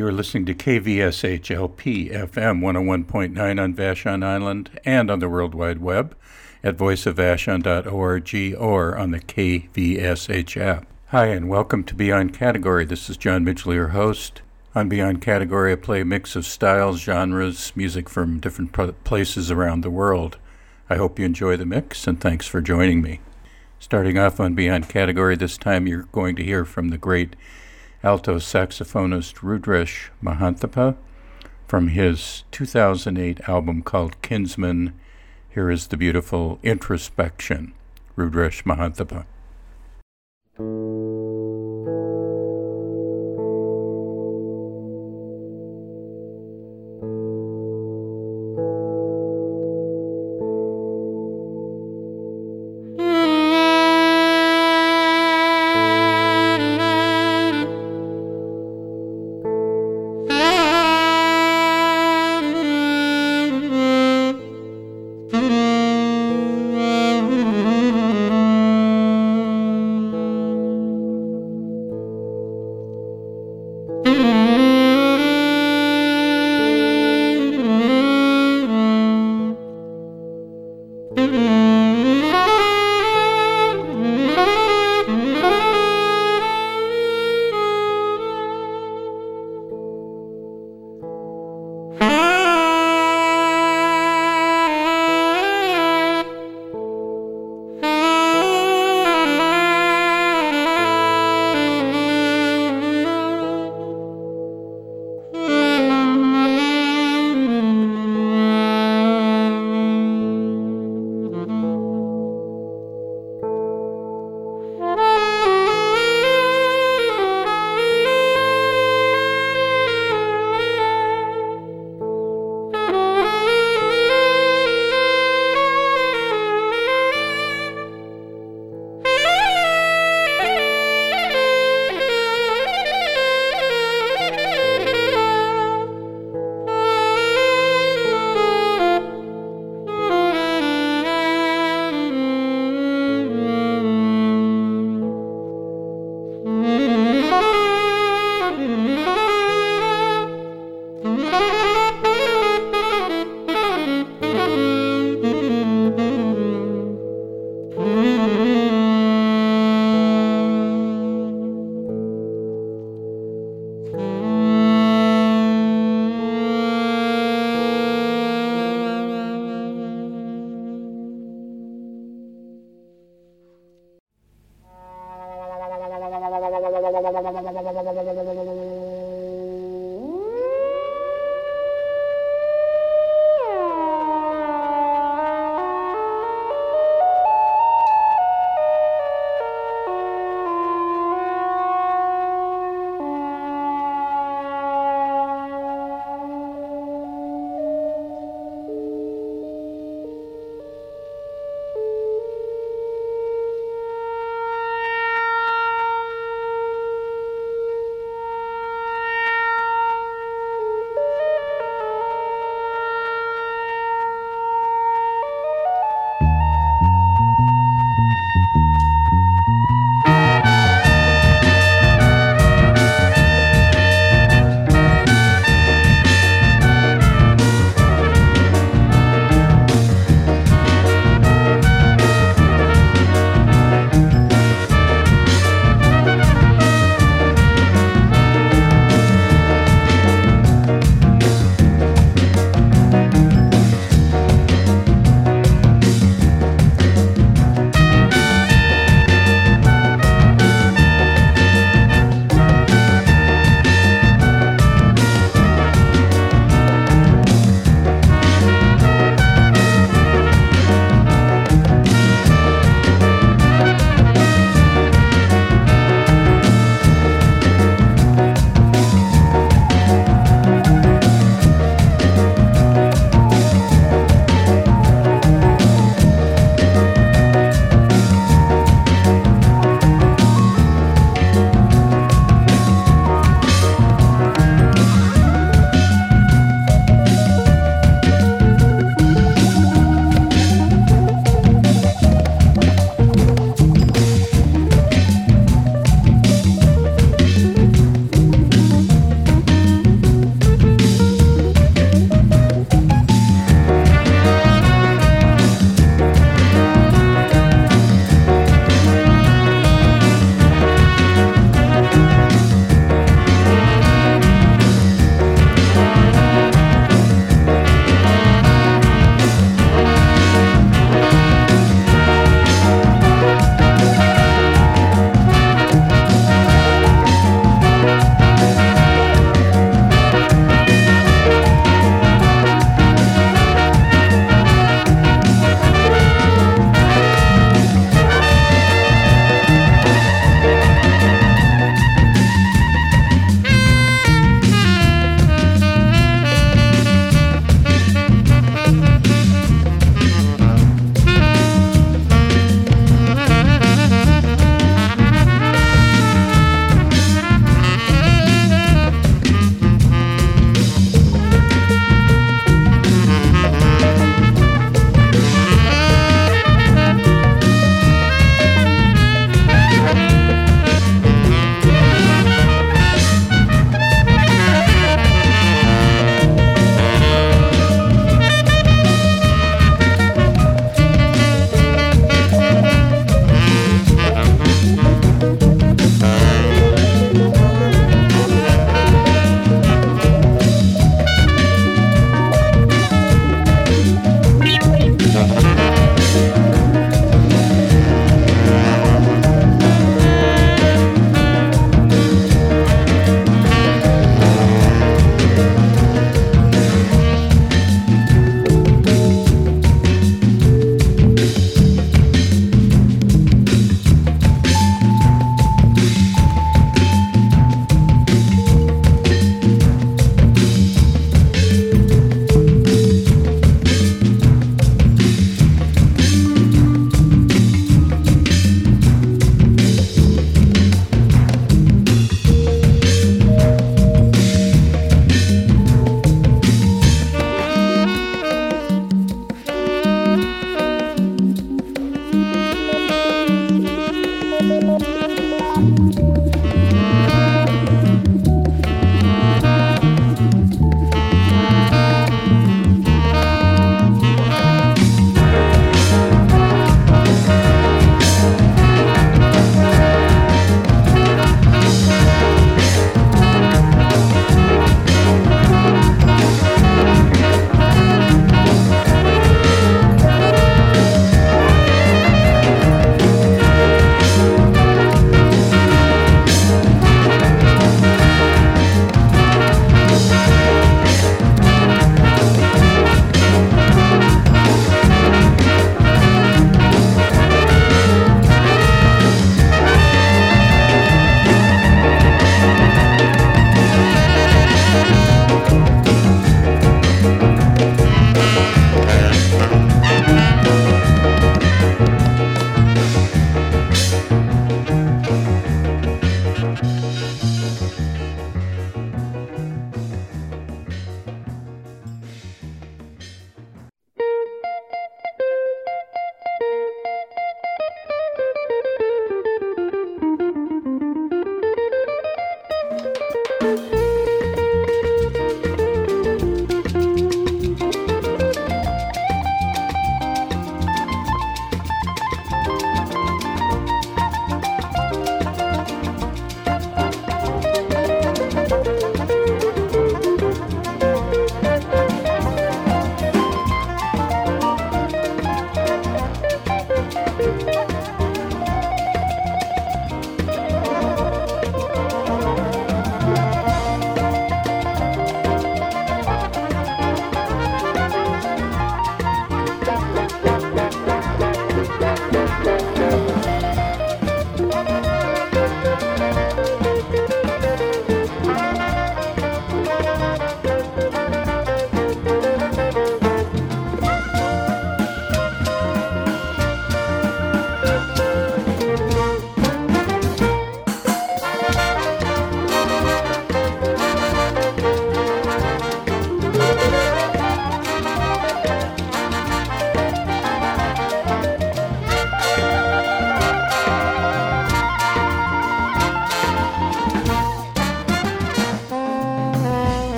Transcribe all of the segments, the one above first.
You're listening to KVSHLP FM 101.9 on Vashon Island and on the World Wide Web at voiceofvashon.org or on the KVSH app. Hi, and welcome to Beyond Category. This is John Midgley, your host. On Beyond Category, I play a mix of styles, genres, music from different places around the world. I hope you enjoy the mix, and thanks for joining me. Starting off on Beyond Category, this time you're going to hear from the great alto saxophonist Rudresh Mahanthappa from his 2008 album called Kinsman. Here is the beautiful Introspection, Rudresh Mahanthappa.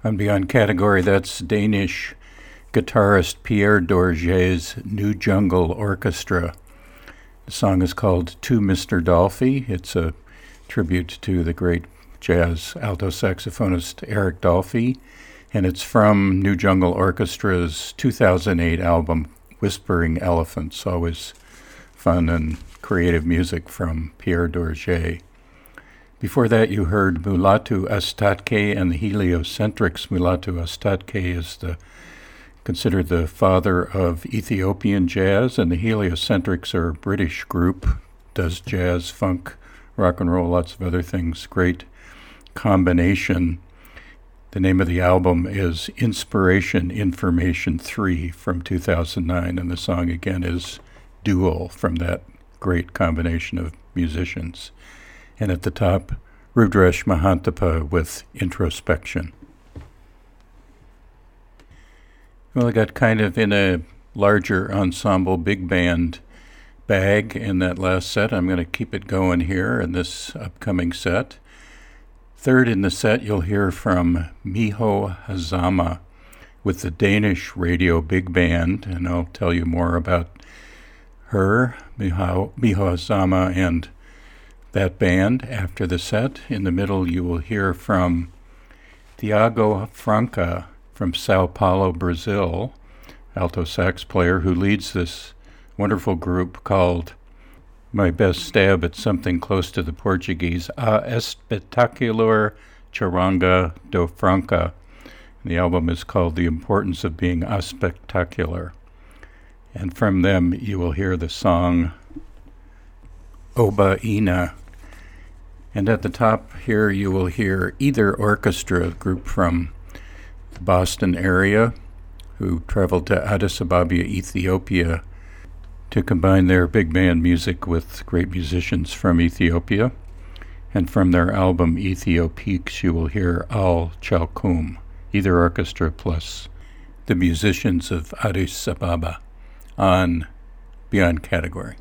On Beyond Category, that's Danish guitarist Pierre Dorje's New Jungle Orchestra. The song is called To Mr. Dolphy. It's a tribute to the great jazz alto saxophonist Eric Dolphy, and it's from New Jungle Orchestra's 2008 album Whispering Elephants. Always fun and creative music from Pierre Dorje. Before that, you heard Mulatu Astatke and the Heliocentrics. Mulatu Astatke is considered the father of Ethiopian jazz, and the Heliocentrics are a British group, does jazz, funk, rock and roll, lots of other things. Great combination. The name of the album is Inspiration Information 3 from 2009, and the song again is Dual from that great combination of musicians. And at the top, Rudresh Mahantapa with Introspection. Well, I got kind of in a larger ensemble big band bag in that last set. I'm going to keep it going here in this upcoming set. Third in the set, you'll hear from Miho Hazama with the Danish Radio Big Band, and I'll tell you more about her, Miho Hazama, and that band after the set. In the middle, you will hear from Thiago Franca from Sao Paulo, Brazil, alto sax player who leads this wonderful group called, my best stab at something close to the Portuguese, A Espetacular Charanga do Franca. The album is called The Importance of Being Aspectacular. And from them, you will hear the song Oba Ina. And at the top here, you will hear Either Orchestra, a group from the Boston area who traveled to Addis Ababa, Ethiopia, to combine their big band music with great musicians from Ethiopia. And from their album Ethiopiques, you will hear Al Chalkoum, Either Orchestra plus the musicians of Addis Ababa on Beyond Category.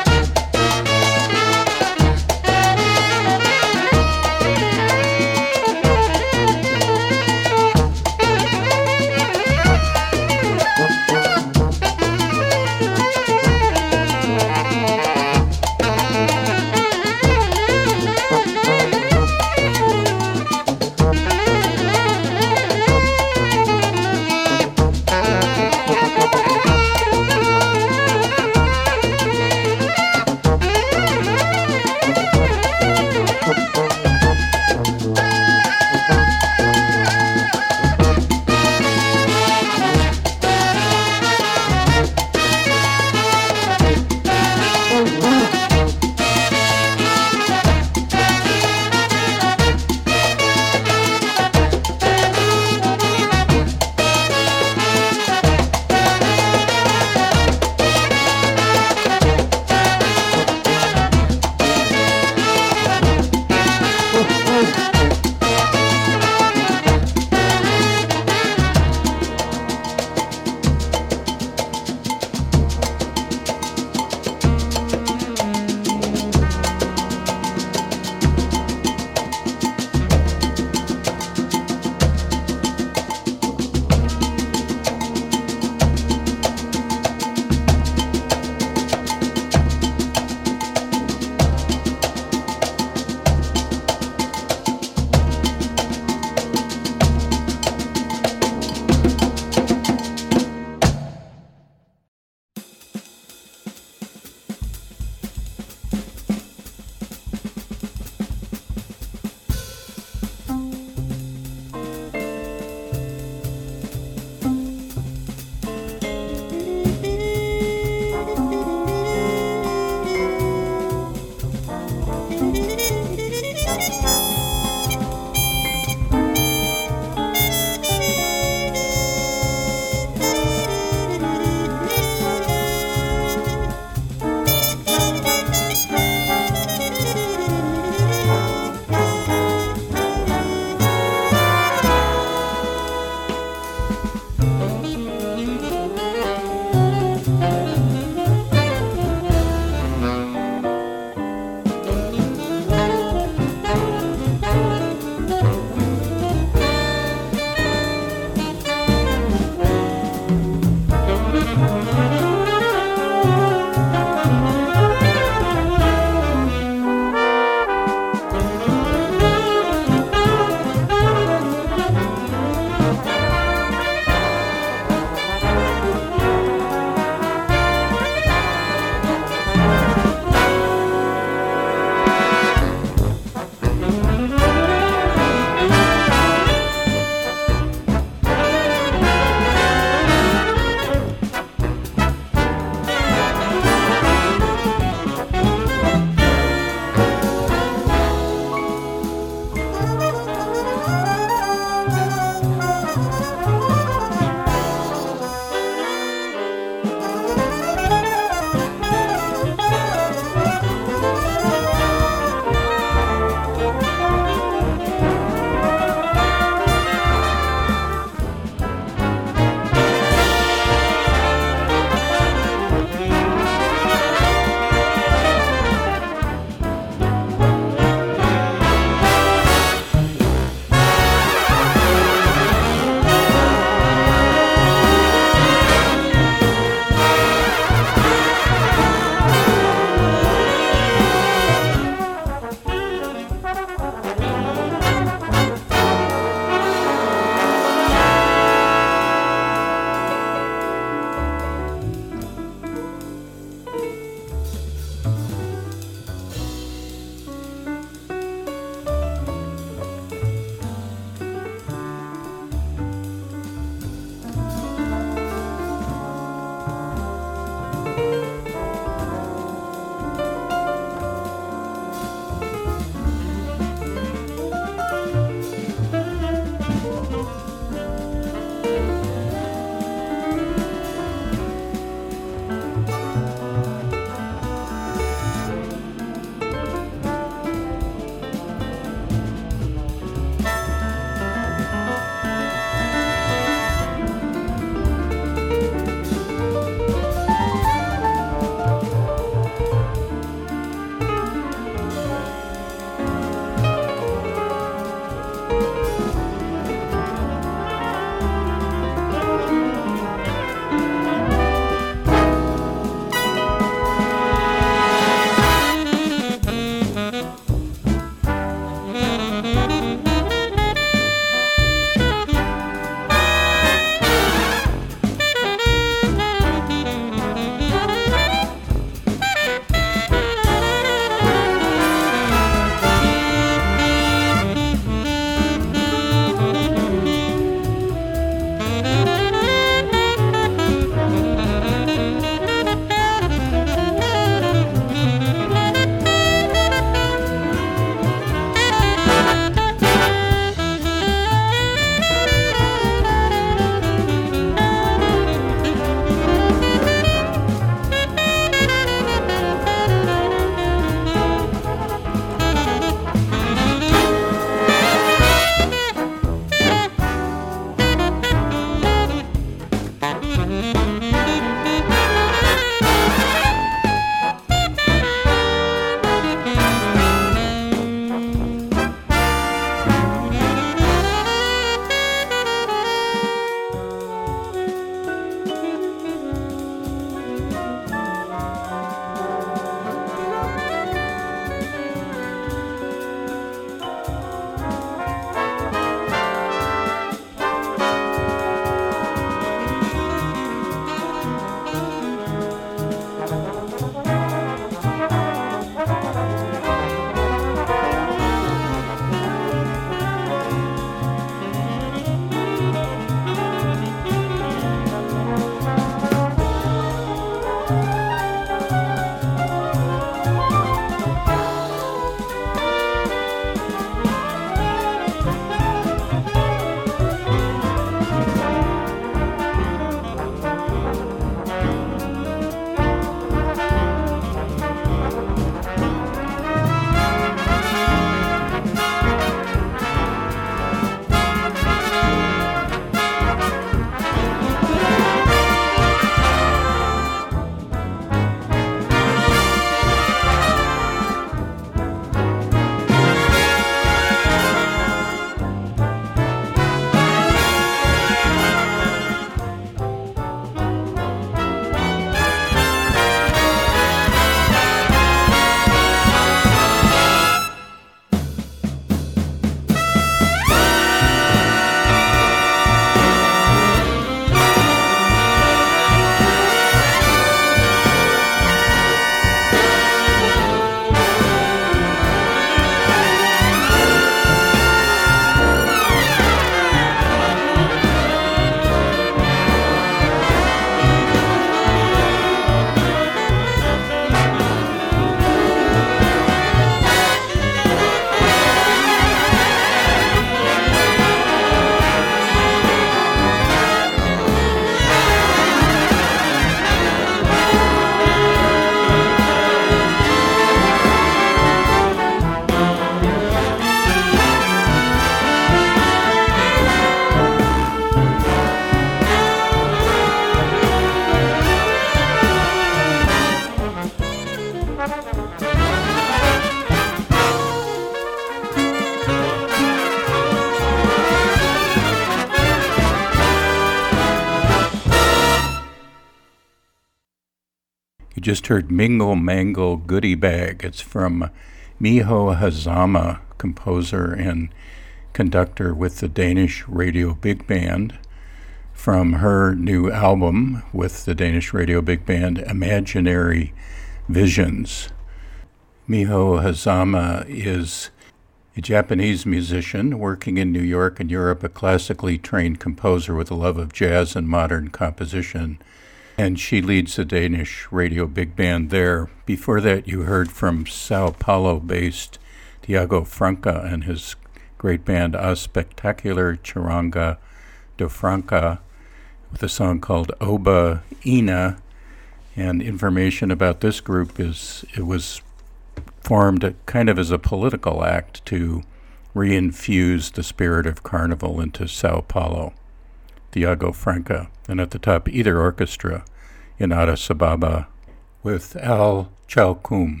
just heard Mingle Mangle Goodie Bag. It's from Miho Hazama, composer and conductor with the Danish Radio Big Band, from her new album with the Danish Radio Big Band, Imaginary Visions. Miho Hazama is a Japanese musician working in New York and Europe, a classically trained composer with a love of jazz and modern composition, and she leads the Danish Radio Big Band there. Before that, you heard from Sao Paulo-based Tiago Franca and his great band A Spectacular Charanga do Franca with a song called Oba Ina. And information about this group is it was formed kind of as a political act to reinfuse the spirit of carnival into Sao Paulo. Tiago Franca, and at the top, Either Orchestra in Addis Ababa with Al Chalkoum.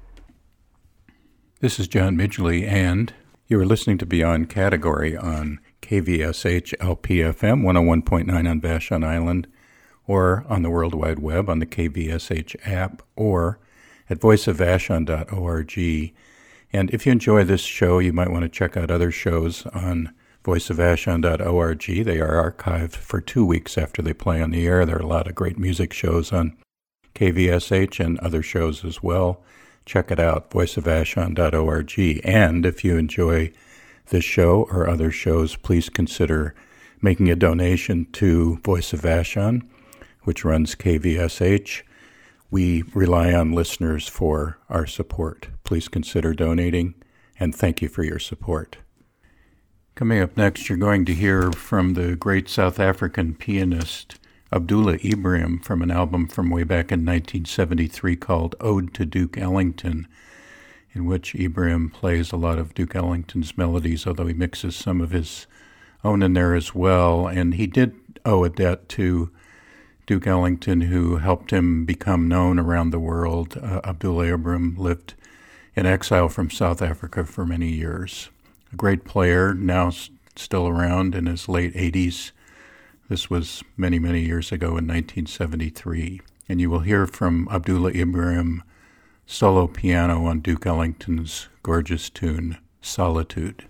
This is John Midgley, and you are listening to Beyond Category on KVSH LPFM 101.9 on Vashon Island, or on the World Wide Web on the KVSH app, or at voiceofvashon.org. And if you enjoy this show, you might want to check out other shows on voiceofvashon.org. They are archived for 2 weeks after they play on the air. There are a lot of great music shows on KVSH and other shows as well. Check it out, voiceofvashon.org. And if you enjoy this show or other shows, please consider making a donation to Voice of Vashon, which runs KVSH. We rely on listeners for our support. Please consider donating, and thank you for your support. Coming up next, you're going to hear from the great South African pianist Abdullah Ibrahim from an album from way back in 1973 called Ode to Duke Ellington, in which Ibrahim plays a lot of Duke Ellington's melodies, although he mixes some of his own in there as well. And he did owe a debt to Duke Ellington, who helped him become known around the world. Abdullah Ibrahim lived in exile from South Africa for many years. A great player, now still around in his late 80s. This was many, many years ago in 1973. And you will hear from Abdullah Ibrahim solo piano on Duke Ellington's gorgeous tune, Solitude.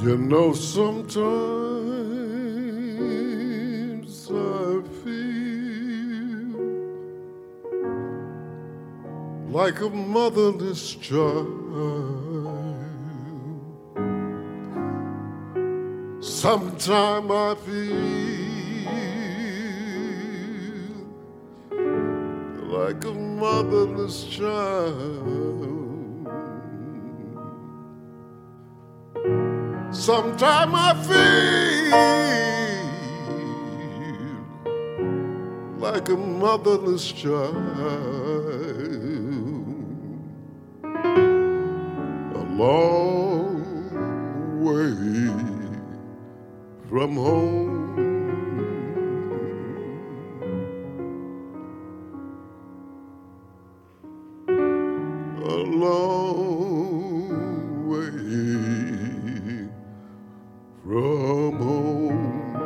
You know, sometimes I feel like a motherless child. Sometimes I feel like a motherless child. Sometimes I feel like a motherless child, a long way from home. A long way from home.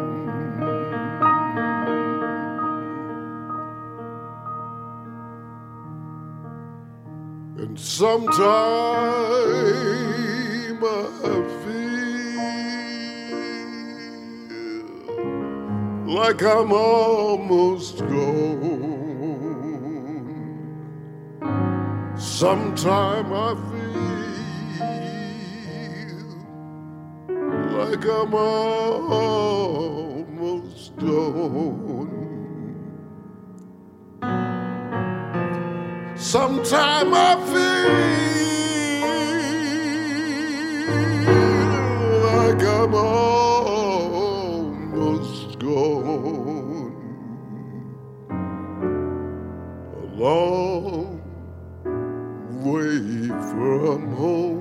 And sometime I feel like I'm almost gone. Sometime I feel like I'm almost gone. Sometime I feel like I'm almost gone. A long way from home.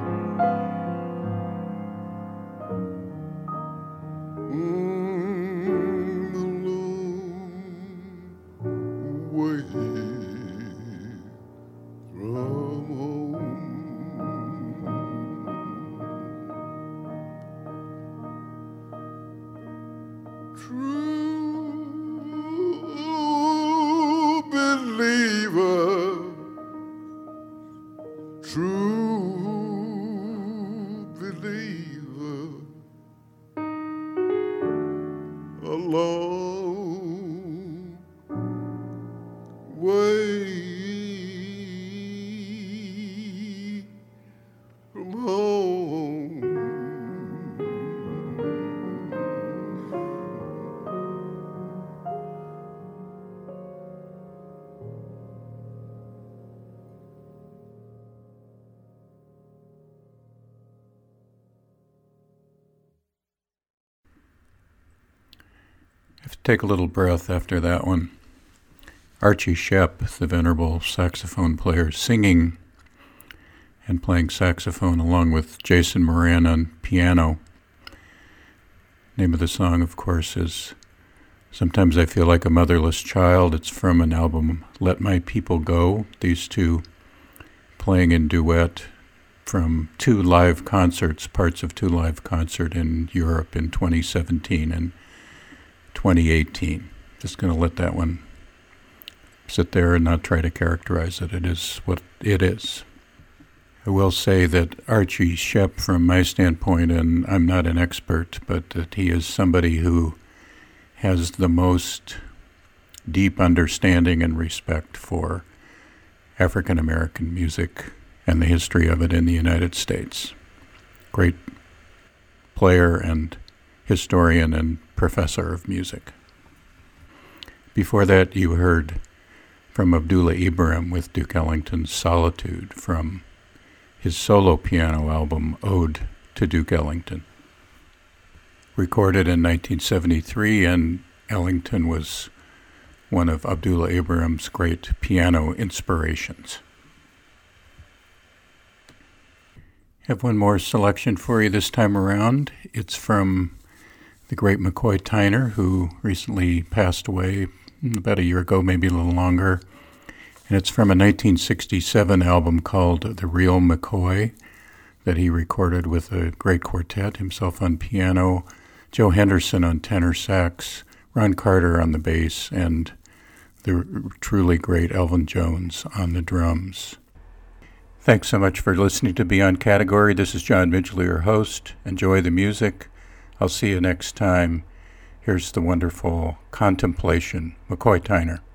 Take a little breath after that one. Archie Shepp, the venerable saxophone player, singing and playing saxophone along with Jason Moran on piano. Name of the song, of course, is Sometimes I Feel Like a Motherless Child. It's from an album, Let My People Go. These two playing in duet from two live concerts, parts of two live concerts in Europe in 2017 and 2018. Just going to let that one sit there and not try to characterize it. It is what it is. I will say that Archie Shepp, from my standpoint, and I'm not an expert, but that he is somebody who has the most deep understanding and respect for African American music and the history of it in the United States. Great player and historian and professor of music. Before that, you heard from Abdullah Ibrahim with Duke Ellington's Solitude from his solo piano album, Ode to Duke Ellington. Recorded in 1973, and Ellington was one of Abdullah Ibrahim's great piano inspirations. I have one more selection for you this time around. It's from the great McCoy Tyner, who recently passed away about a year ago, maybe a little longer. And it's from a 1967 album called The Real McCoy that he recorded with a great quartet, himself on piano, Joe Henderson on tenor sax, Ron Carter on the bass, and the truly great Elvin Jones on the drums. Thanks so much for listening to Beyond Category. This is John Mitchell, your host. Enjoy the music. I'll see you next time. Here's the wonderful Contemplation, McCoy Tyner.